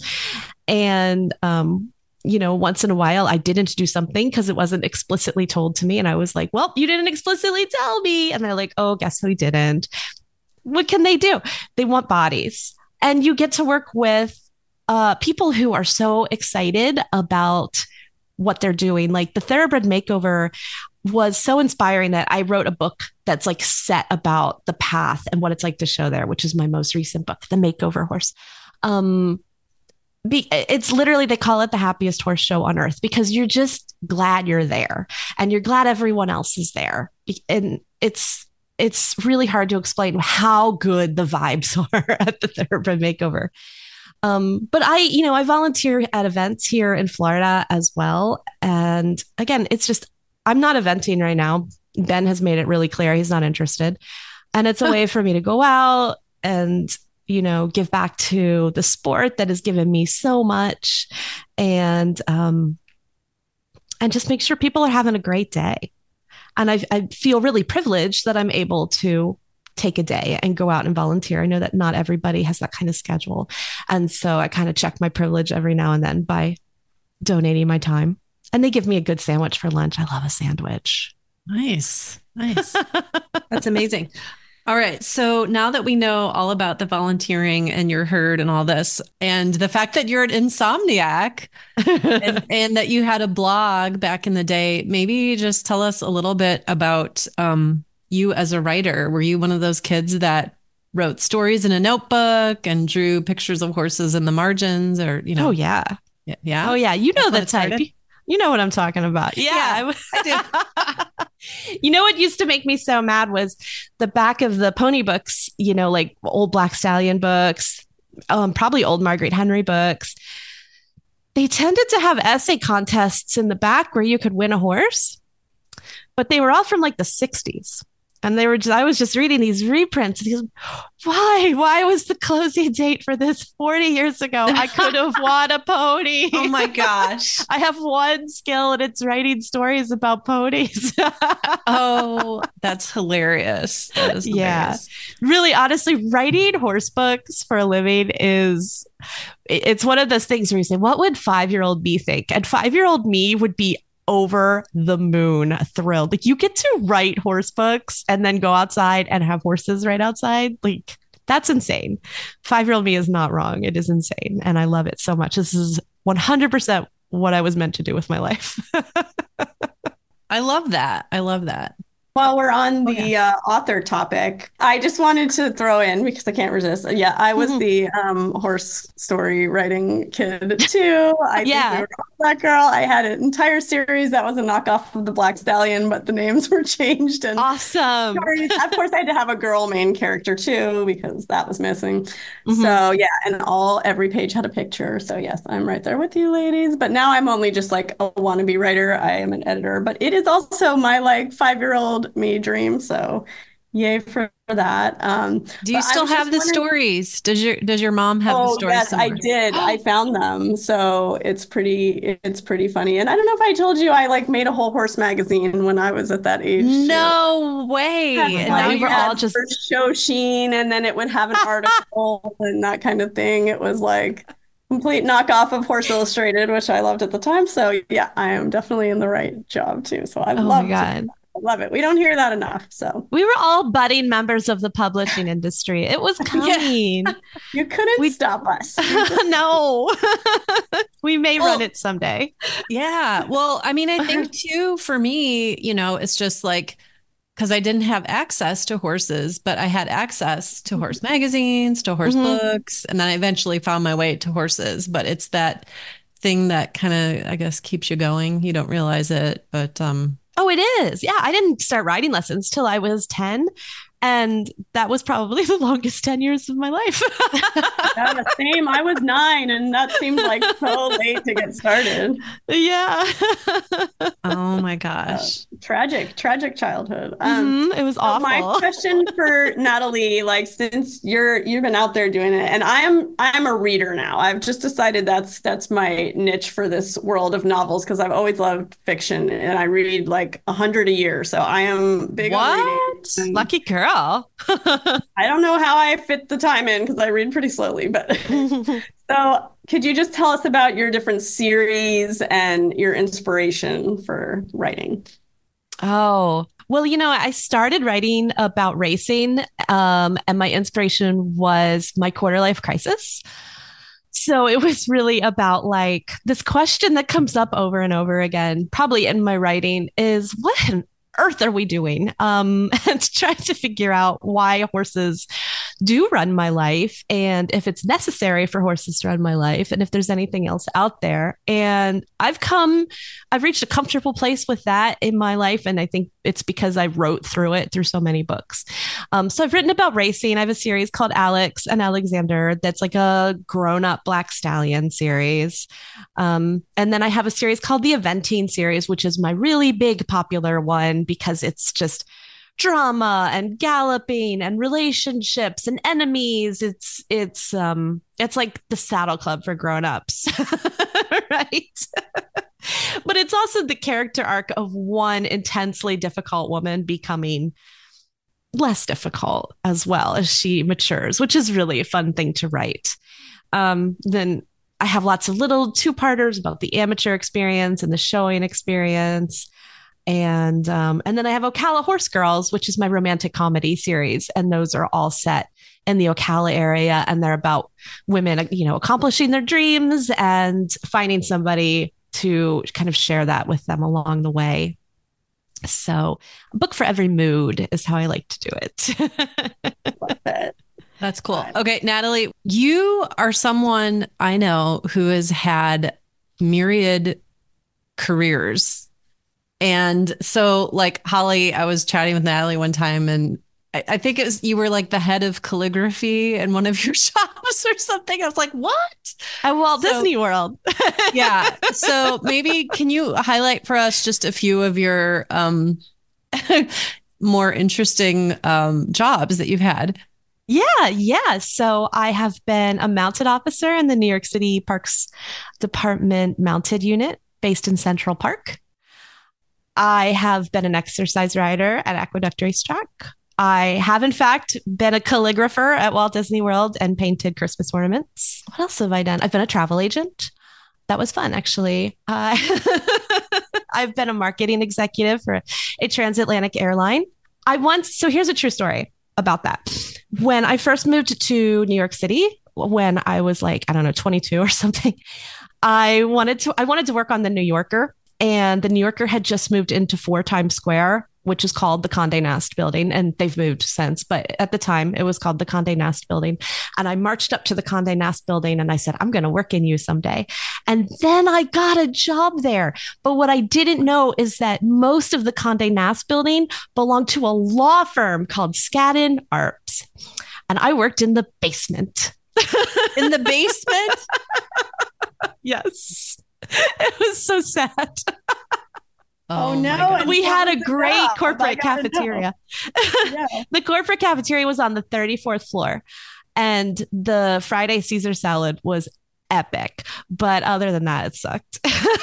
And um, you know, once in a while I didn't do something because it wasn't explicitly told to me. And I was like, well, you didn't explicitly tell me. And they're like, oh, guess who didn't? What can they do? They want bodies. And you get to work with uh, people who are so excited about what they're doing. Like the Thoroughbred Makeover was so inspiring that I wrote a book that's like set about the path and what it's like to show there, which is my most recent book, The Makeover Horse. Um, be, it's literally, they call it the happiest horse show on earth because you're just glad you're there and you're glad everyone else is there. And it's, It's really hard to explain how good the vibes are at the Thoroughbred Makeover. Um, but I, you know, I volunteer at events here in Florida as well. And again, it's just, I'm not eventing right now. Ben has made it really clear he's not interested. And it's a way for me to go out and, you know, give back to the sport that has given me so much and, um, and just make sure people are having a great day. And I, I feel really privileged that I'm able to take a day and go out and volunteer. I know that not everybody has that kind of schedule. And so I kind of check my privilege every now and then by donating my time. And they give me a good sandwich for lunch. I love a sandwich. Nice. Nice. That's amazing. All right. So now that we know all about the volunteering and your herd and all this, and the fact that you're an insomniac and, and that you had a blog back in the day, maybe just tell us a little bit about um, you as a writer. Were you one of those kids that wrote stories in a notebook and drew pictures of horses in the margins or, you know? Oh, yeah. Yeah. yeah? Oh, yeah. You know the type. You know what I'm talking about. Yeah, yeah I do. You know what used to make me so mad was the back of the pony books, you know, like old Black Stallion books, um, probably old Marguerite Henry books. They tended to have essay contests in the back where you could win a horse, but they were all from like the sixties. And they were just, I was just reading these reprints. And he goes, why? Why was the closing date for this forty years ago? I could have won a pony. Oh my gosh. I have one skill and it's writing stories about ponies. Oh, that's hilarious. That is hilarious. Yeah. Really, honestly, writing horse books for a living is, it's one of those things where you say, what would five-year-old me think? And five-year-old me would be over the moon thrilled. Like you get to write horse books and then go outside and have horses right outside. Like that's insane. Five-year-old me is not wrong. It is insane. And I love it so much. This is one hundred percent what I was meant to do with my life. I love that. I love that. While we're on the uh, author topic, I just wanted to throw in because I can't resist. Yeah, I was the um, horse story writing kid too. I Yeah. think we were all that girl. I had an entire series that was a knockoff of the Black Stallion, but the names were changed. And Awesome. stories. Of course, I had to have a girl main character too because that was missing. Mhm. So yeah, and all every page had a picture. So yes, I'm right there with you, ladies. But now I'm only just like a wannabe writer. I am an editor, but it is also my like five-year-old me dream. So yay for that. Um, Do you but I still was have just the wondering- stories? Does your does your mom have the Oh stories yes, I somewhere? did. I found them. So it's pretty it's pretty funny. And I don't know if I told you I like made a whole horse magazine when I was at that age too. No way. Had, And God, now like, we were you're all ads just- for show sheen, and then it would have an article and that kind of thing. It was like complete knockoff of Horse Illustrated, which I loved at the time. So yeah, I am definitely in the right job too. So I Oh love my God. I love it. We don't hear that enough. So We were all budding members of the publishing industry. It was coming. you couldn't We- stop us. No. We may Well- run it someday. Yeah. Well, I mean, I think too, for me, you know, it's just like, because I didn't have access to horses, but I had access to horse magazines, to horse Mhm. books, and then I eventually found my way to horses. But it's that thing that kind of, I guess, keeps you going. You don't realize it, but um, Oh, it is. Yeah. I didn't start riding lessons till I was ten. And that was probably the longest ten years of my life. Yeah, same. I was nine, and that seemed like so late to get started. Yeah. oh my gosh. Tragic, tragic childhood. Um, Mhm. It was So awful. my question for Natalie, like since you're you've been out there doing it, and I am I am a reader now. I've just decided that's that's my niche for this world of novels because I've always loved fiction and I read like a hundred a year. So I am big on reading. What? And Lucky girl. I don't know how I fit the time in because I read pretty slowly, but so could you just tell us about your different series and your inspiration for writing? Oh, well, you know, I started writing about racing, um, and my inspiration was my quarter life crisis. So it was really about like this question that comes up over and over again, probably in my writing, is what on earth are we doing? Um, and trying to figure out why horses do run my life and if it's necessary for horses to run my life and if there's anything else out there. And I've come, I've reached a comfortable place with that in my life. And I think it's because I wrote through it through so many books. Um, so I've written about racing. I have a series called Alex and Alexander that's like a grown up Black Stallion series. Um, and then I have a series called the Eventing series, which is my really big popular one because it's just drama and galloping and relationships and enemies. It's it's um it's like the Saddle Club for grown-ups. Right? But it's also the character arc of one intensely difficult woman becoming less difficult as well as she matures, which is really a fun thing to write. Um, then I have lots of little two-parters about the amateur experience and the showing experience. And um, and then I have Ocala Horse Girls, which is my romantic comedy series. And those are all set in the Ocala area. And they're about women, you know, accomplishing their dreams and finding somebody to kind of share that with them along the way. So a book for every mood is how I like to do it. Love it. That's cool. Okay, Natalie, you are someone I know who has had myriad careers. And so, like Holly, I was chatting with Natalie one time, and I, I think it was you were like the head of calligraphy in one of your shops or something. I was like, what? At Walt So- Disney World. Yeah. So maybe can you highlight for us just a few of your um, more interesting um, jobs that you've had? Yeah, yeah. So I have been a mounted officer in the New York City Parks Department mounted unit based in Central Park. I have been an exercise rider at Aqueduct Racetrack. I have, in fact, been a calligrapher at Walt Disney World and painted Christmas ornaments. What else have I done? I've been a travel agent. That was fun, actually. Uh, I've been a marketing executive for a transatlantic airline. I once, so here's a true story about that. When I first moved to New York City, when I was like, I don't know, twenty-two or something, I wanted to, I wanted to work on the New Yorker. And the New Yorker had just moved into four Times Square which is called the Condé Nast building. And they've moved since, but at the time it was called the Condé Nast building. And I marched up to the Condé Nast building and I said, I'm going to work in you someday. And then I got a job there. But what I didn't know is that most of the Condé Nast building belonged to a law firm called Skadden Arps. And I worked in the basement. In the basement? Yes. It was so sad. Oh, no. We had a great corporate cafeteria. Yeah. The corporate cafeteria was on the thirty-fourth floor. And the Friday Caesar salad was epic. But other than that, it sucked.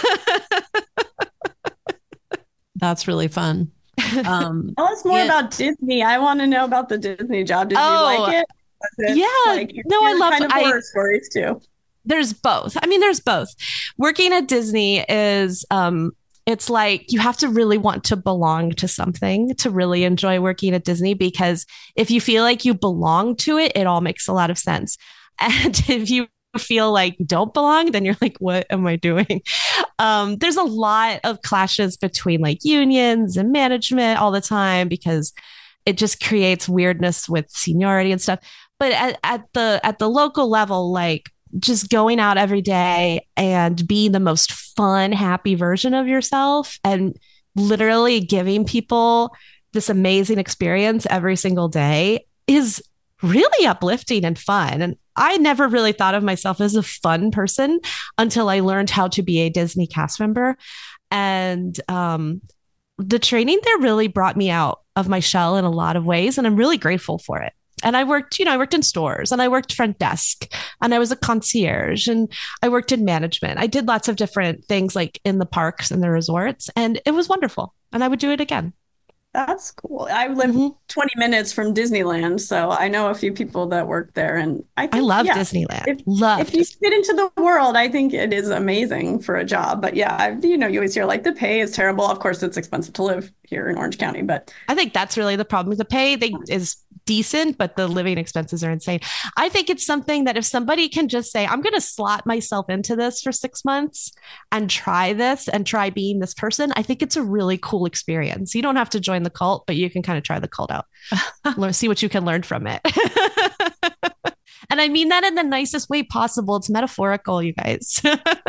That's really fun. Um, Tell us more yeah. about Disney. I want to know about the Disney job. Did Oh, you like it? Was it yeah. like, No, I your love- kind of I- horror stories too. There's both. I mean, there's both. Working at Disney is, um, it's like you have to really want to belong to something to really enjoy working at Disney, because if you feel like you belong to it, it all makes a lot of sense. And if you feel like you don't belong, then you're like, what am I doing? Um, there's a lot of clashes between like unions and management all the time, because it just creates weirdness with seniority and stuff. But at, at the at the local level, like just going out every day and being the most fun, happy version of yourself and literally giving people this amazing experience every single day is really uplifting and fun. And I never really thought of myself as a fun person until I learned how to be a Disney cast member. And um, the training there really brought me out of my shell in a lot of ways. And I'm really grateful for it. And I worked, you know, I worked in stores and I worked front desk and I was a concierge and I worked in management. I did lots of different things like in the parks and the resorts, and it was wonderful. And I would do it again. That's cool. I live Mhm. twenty minutes from Disneyland, so I know a few people that work there, and I think, I love yeah, Disneyland. If, love if you Disney- fit into the world, I think it is amazing for a job. But yeah, I, you know, you always hear like the pay is terrible. Of course, it's expensive to live here in Orange County, but I think that's really the problem. The pay they, is decent, but the living expenses are insane. I think it's something that if somebody can just say, I'm going to slot myself into this for six months and try this and try being this person, I think it's a really cool experience. You don't have to join the cult, but you can kind of try the cult out. Learn, see what you can learn from it. And I mean that in the nicest way possible. It's metaphorical, you guys.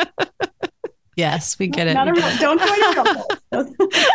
Yes, we get it. not a We real, get it. don't join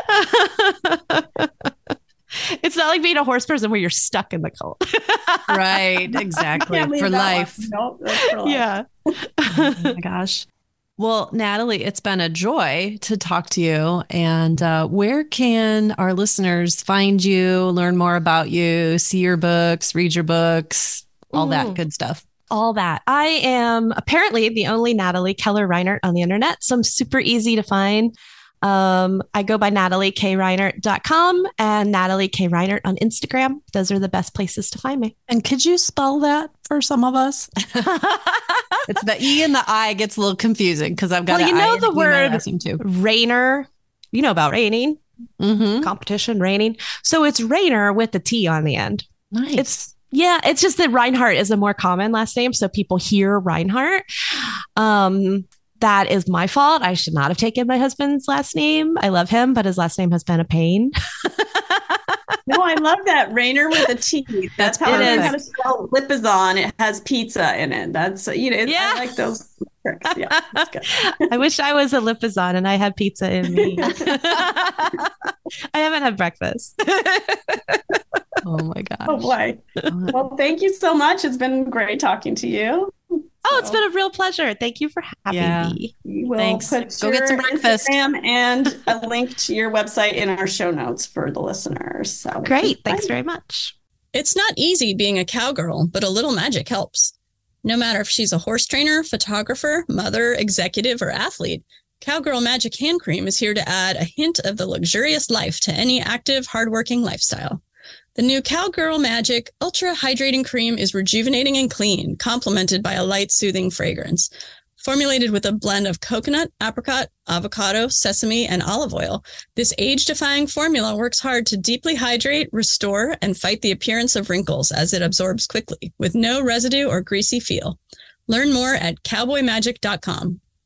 a cult. It's not like being a horse person where you're stuck in the cult. Right, exactly. Can't leave For that one. life. Nope, that's for life. Yeah. Oh my gosh. Well, Natalie, it's been a joy to talk to you. And uh, where can our listeners find you, learn more about you, see your books, read your books, all Ooh. that good stuff? All that. I am apparently the only Natalie Keller Reinert on the internet, so I'm super easy to find. Um, I go by natalie k reinert dot com and Natalie K. Reinert on Instagram. Those are the best places to find me. And could you spell that for some of us? It's the E and the I gets a little confusing because I've got Well, an you I know and the an E in my word last name too. Rainer. You know about raining, Mm-hmm. competition, raining. So it's Rainer with the T on the end. Nice. It's yeah, it's just that Reinhardt is a more common last name, so people hear Reinhardt. Um, that is my fault. I should not have taken my husband's last name. I love him, but his last name has been a pain. No, I love that. Rainer with a T. That's That's how I learned perfect. how to spell Lipizan. It has pizza in it. That's, you know, it, Yeah. I like those tricks. Yeah, that's good. I wish I was a Lipizan and I had pizza in me. I haven't had breakfast. Oh my gosh. Oh boy. Well, thank you so much. It's been great talking to you. Oh, it's been a real pleasure. Thank you for having Yeah. me. We will Thanks. put Go your get some breakfast. Instagram and a link to your website in our show notes for the listeners. So Great. Thanks very much. It's not easy being a cowgirl, but a little magic helps. No matter if she's a horse trainer, photographer, mother, executive, or athlete, Cowgirl Magic Hand Cream is here to add a hint of the luxurious life to any active, hardworking lifestyle. The new Cowgirl Magic Ultra Hydrating Cream is rejuvenating and clean, complemented by a light, soothing fragrance. Formulated with a blend of coconut, apricot, avocado, sesame, and olive oil, this age-defying formula works hard to deeply hydrate, restore, and fight the appearance of wrinkles as it absorbs quickly, with no residue or greasy feel. Learn more at cowboy magic dot com.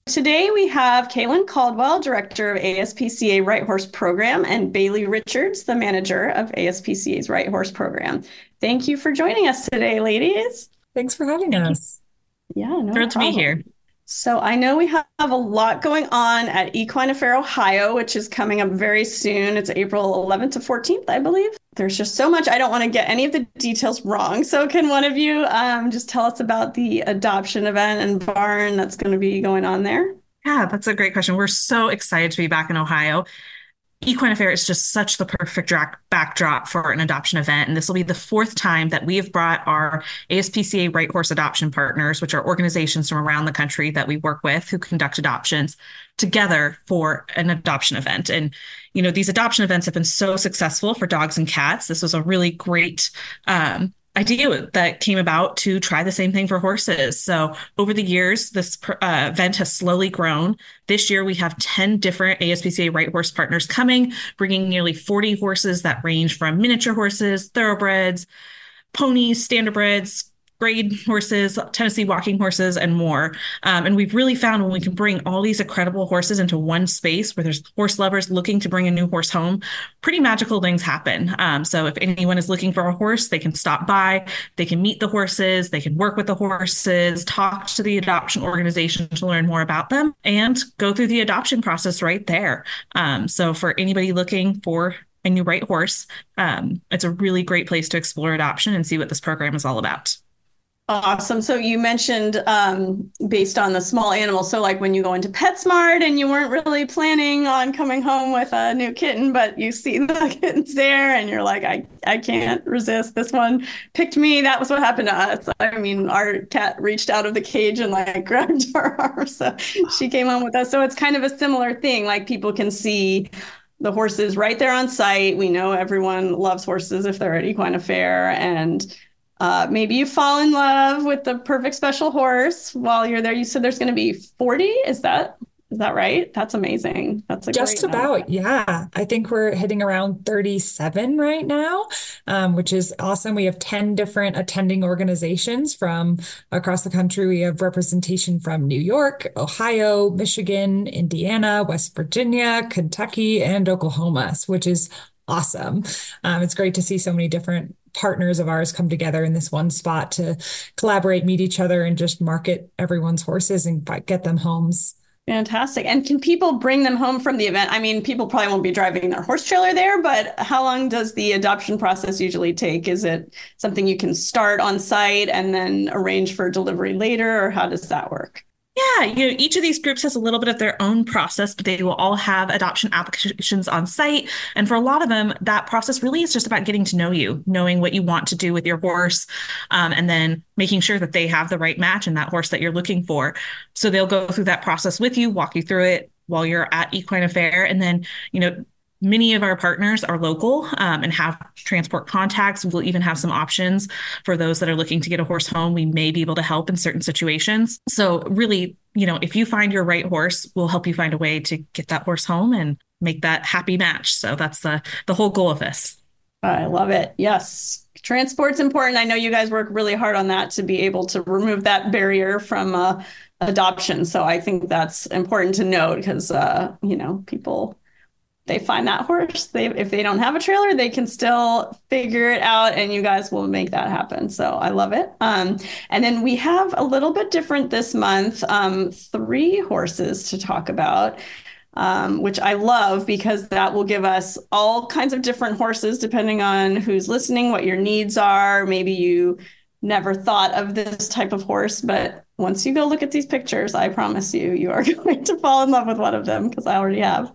today we have Kaylin Caldwell, Director of A S P C A Right Horse Program, and Bailey Richards, the Manager of A S P C A's Right Horse Program. Thank you for joining us today, ladies. Thanks for having us. Yeah, no Thrilled problem. to be here. So I know we have a lot going on at Equine Affair Ohio, which is coming up very soon. It's April eleventh to fourteenth, I believe. There's just so much. I don't want to get any of the details wrong. So can one of you um, just tell us about the adoption event and barn that's going to be going on there? Yeah, that's a great question. We're so excited to be back in Ohio. Equine Affair is just such the perfect dra- backdrop for an adoption event. And this will be the fourth time that we have brought our A S P C A Right Horse Adoption Partners, which are organizations from around the country that we work with who conduct adoptions, together for an adoption event. And, you know, these adoption events have been so successful for dogs and cats. This was a really great um, idea that came about to try the same thing for horses. So over the years, this uh, event has slowly grown. This year, we have ten different A S P C A Right Horse partners coming, bringing nearly forty horses that range from miniature horses, thoroughbreds, ponies, standardbreds, grade horses, Tennessee walking horses, and more. Um, and we've really found when we can bring all these incredible horses into one space where there's horse lovers looking to bring a new horse home, pretty magical things happen. Um, so if anyone is looking for a horse, they can stop by, they can meet the horses, they can work with the horses, talk to the adoption organization to learn more about them, and go through the adoption process right there. Um, so for anybody looking for a new right horse, um, it's a really great place to explore adoption and see what this program is all about. Awesome. So you mentioned um, based on the small animals. So like when you go into PetSmart and you weren't really planning on coming home with a new kitten, but you see the kittens there and you're like, I, I can't resist. This one picked me. That was what happened to us. I mean, our cat reached out of the cage and like grabbed our arm. So she came home with us. So it's kind of a similar thing. Like people can see the horses right there on site. We know everyone loves horses if they're at Equine Affair, and Uh, maybe you fall in love with the perfect special horse while you're there. You said there's going to be forty. Is that is that right? That's amazing. That's a Just great about, number. yeah. I think we're hitting around thirty-seven right now, um, which is awesome. We have ten different attending organizations from across the country. We have representation from New York, Ohio, Michigan, Indiana, West Virginia, Kentucky, and Oklahoma, which is awesome. Um, it's great to see so many different partners of ours come together in this one spot to collaborate, meet each other, and just market everyone's horses and get them homes. Fantastic. And can people bring them home from the event? I mean, people probably won't be driving their horse trailer there, but how long does the adoption process usually take? Is it something you can start on site and then arrange for delivery later, or how does that work? Yeah, you know, each of these groups has a little bit of their own process, but they will all have adoption applications on site. And for a lot of them, that process really is just about getting to know you, knowing what you want to do with your horse, um, and then making sure that they have the right match in that horse that you're looking for. So they'll go through that process with you, walk you through it while you're at Equine Affair. And then, you know, many of our partners are local um, and have transport contacts. We'll even have some options for those that are looking to get a horse home. We may be able to help in certain situations. So really, you know, if you find your right horse, we'll help you find a way to get that horse home and make that happy match. So that's the the whole goal of this. I love it. Yes. Transport's important. I know you guys work really hard on that to be able to remove that barrier from uh, adoption. So I think that's important to note because, uh, you know, people, they find that horse. They, if they don't have a trailer, they can still figure it out, and you guys will make that happen. So I love it. Um, and then we have a little bit different this month, um, three horses to talk about, um, which I love because that will give us all kinds of different horses depending on who's listening, what your needs are. Maybe you never thought of this type of horse, but once you go look at these pictures, I promise you, you are going to fall in love with one of them because I already have.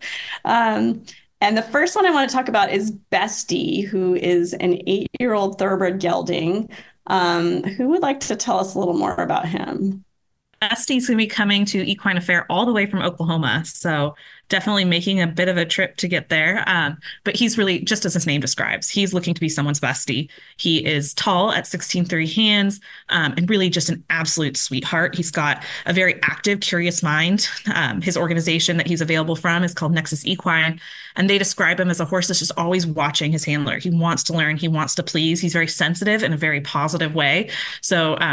Um, and the first one I want to talk about is Bestie, who is an eight-year-old thoroughbred gelding. Um, who would like to tell us a little more about him? Bestie's going to be coming to Equine Affair all the way from Oklahoma. So definitely making a bit of a trip to get there. Um, but he's really, just as his name describes, he's looking to be someone's bestie. He is tall at sixteen three hands, um, and really just an absolute sweetheart. He's got a very active, curious mind. Um, his organization that he's available from is called Nexus Equine, and they describe him as a horse that's just always watching his handler. He wants to learn. He wants to please. He's very sensitive in a very positive way. So, um,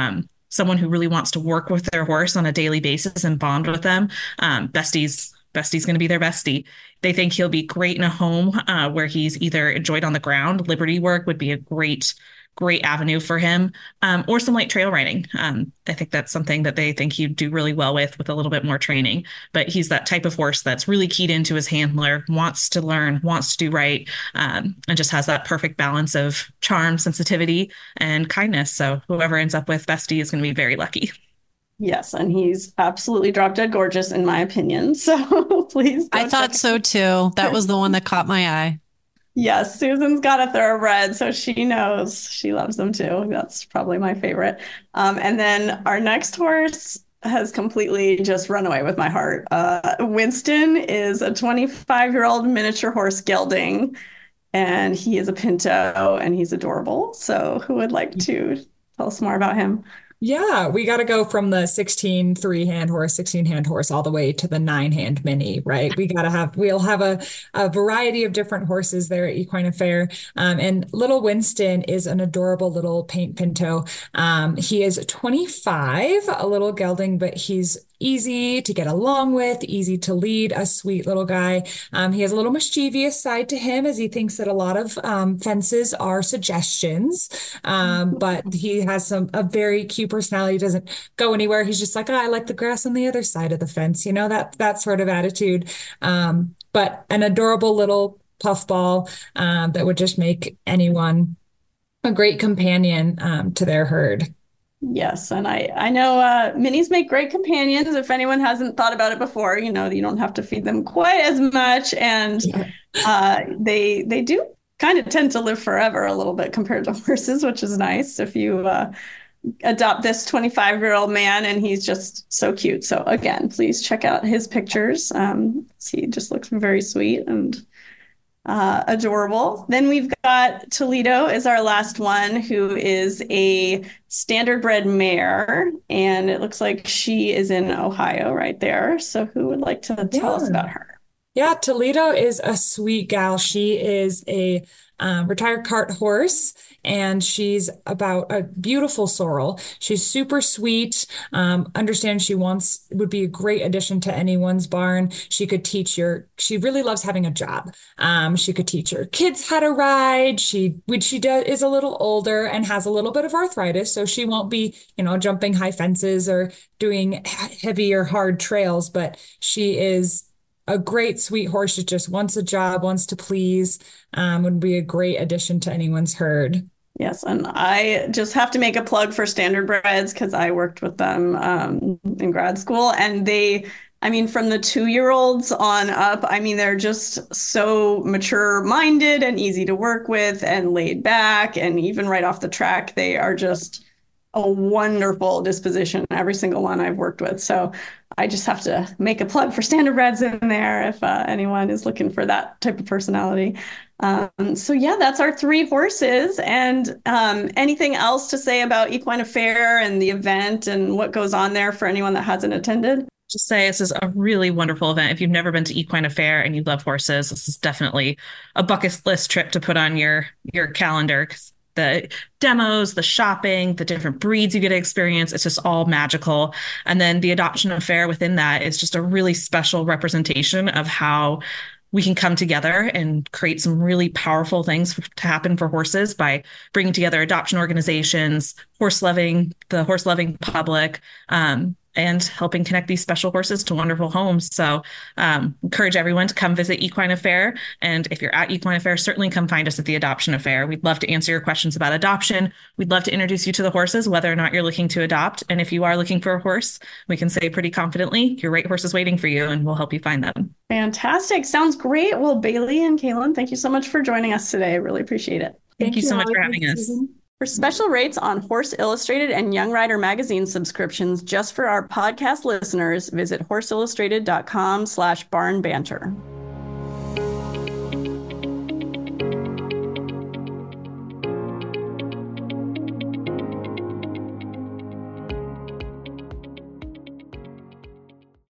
someone who really wants to work with their horse on a daily basis and bond with them, um, Bestie's Bestie's going to be their bestie. They think he'll be great in a home uh, where he's either enjoyed on the ground. Liberty work would be a great, great avenue for him, um, or some light trail riding. Um, I think that's something that they think he'd do really well with, with a little bit more training. But he's that type of horse that's really keyed into his handler, wants to learn, wants to do right, um, and just has that perfect balance of charm, sensitivity, and kindness. So whoever ends up with Bestie is going to be very lucky. Yes, and he's absolutely drop dead gorgeous in my opinion. So please. I thought so too. That was the one that caught my eye. Yes, Susan's got a thoroughbred, so she knows she loves them too. That's probably my favorite. Um, and then our next horse has completely just run away with my heart. Uh, Winston is a twenty-five-year-old miniature horse gelding, and he is a pinto, and he's adorable. So who would like to tell us more about him? Yeah, we got to go from the sixteen three-hand horse, sixteen-hand horse, all the way to the nine-hand mini, right? We got to have, we'll have a, a variety of different horses there at Equine Affair. Um, and little Winston is an adorable little paint pinto. Um, he is twenty-five, a little gelding, but he's easy to get along with, easy to lead, a sweet little guy. Um, he has a little mischievous side to him as he thinks that a lot of um, fences are suggestions. Um, but he has some a very cute personality. He doesn't go anywhere. He's just like, oh, I like the grass on the other side of the fence. You know, that that sort of attitude. Um, but an adorable little puffball um, that would just make anyone a great companion um, to their herd. Yes, and I I know uh, minis make great companions. If anyone hasn't thought about it before, you know, you don't have to feed them quite as much, and uh, they they do kind of tend to live forever a little bit compared to horses, which is nice. If you uh, adopt this twenty-five-year-old man, and he's just so cute. So again, please check out his pictures. Um, he just looks very sweet and Uh, adorable. Then we've got Toledo is our last one, who is a standardbred mare, and it looks like she is in Ohio right there. So who would like to tell Yeah. us about her? Yeah, Toledo is a sweet gal. She is a um, retired cart horse, and she's about a beautiful sorrel. She's super sweet. Um, understand she wants would be a great addition to anyone's barn. She could teach your. She really loves having a job. Um, she could teach her kids how to ride. She which she does is a little older and has a little bit of arthritis, so she won't be you know jumping high fences or doing heavy or hard trails. But she is a great sweet horse that just wants a job, wants to please, um, would be a great addition to anyone's herd. Yes, and I just have to make a plug for standardbreds because I worked with them um, in grad school, and they, I mean, from the two-year-olds on up, I mean, they're just so mature-minded and easy to work with and laid back, and even right off the track, they are just a wonderful disposition, every single one I've worked with. So I just have to make a plug for standardbreds in there if uh, anyone is looking for that type of personality. Um, so yeah, that's our three horses. And um, anything else to say about Equine Affair and the event and what goes on there for anyone that hasn't attended? Just say this is a really wonderful event. If you've never been to Equine Affair and you love horses, this is definitely a bucket list trip to put on your your calendar. 'Cause the demos, the shopping, the different breeds you get to experience, it's just all magical. And then the adoption affair within that is just a really special representation of how we can come together and create some really powerful things to happen for horses by bringing together adoption organizations, horse loving, the horse loving public, um, and helping connect these special horses to wonderful homes. So um, encourage everyone to come visit Equine Affair. And if you're at Equine Affair, certainly come find us at the Adoption Affair. We'd love to answer your questions about adoption. We'd love to introduce you to the horses, whether or not you're looking to adopt. And if you are looking for a horse, we can say pretty confidently, your right horse is waiting for you, and we'll help you find them. Fantastic. Sounds great. Well, Bailey and Kaylin, thank you so much for joining us today. I really appreciate it. Thank, Thank you so much for having us. Susan. For special rates on Horse Illustrated and Young Rider magazine subscriptions just for our podcast listeners, visit horseillustrated.com slash barn banter.